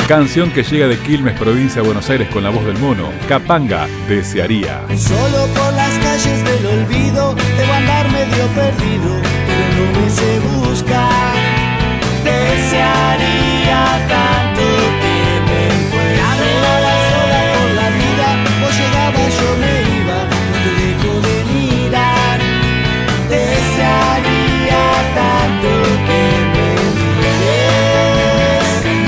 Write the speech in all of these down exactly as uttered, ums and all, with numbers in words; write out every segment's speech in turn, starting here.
Canción que llega de Quilmes, provincia de Buenos Aires, con la voz del mono. Capanga, Desearía. Solo por las calles del olvido debo andar medio perdido, pero no me sé buscar. Desearía tanto que me fuera sola por la vida, vos llegabas, yo me iba, no te dejo de mirar. Desearía tanto que me mires.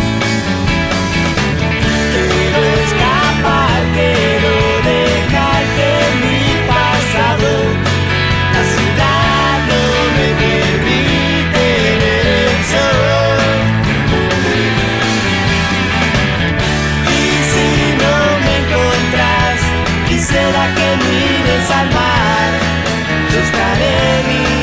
Quiero escapar, quiero dejarte en mi pasado. La ciudad no me permite ver el sol. Y si no me encontrás, quisiera que mires al mar. Yo estaré en mi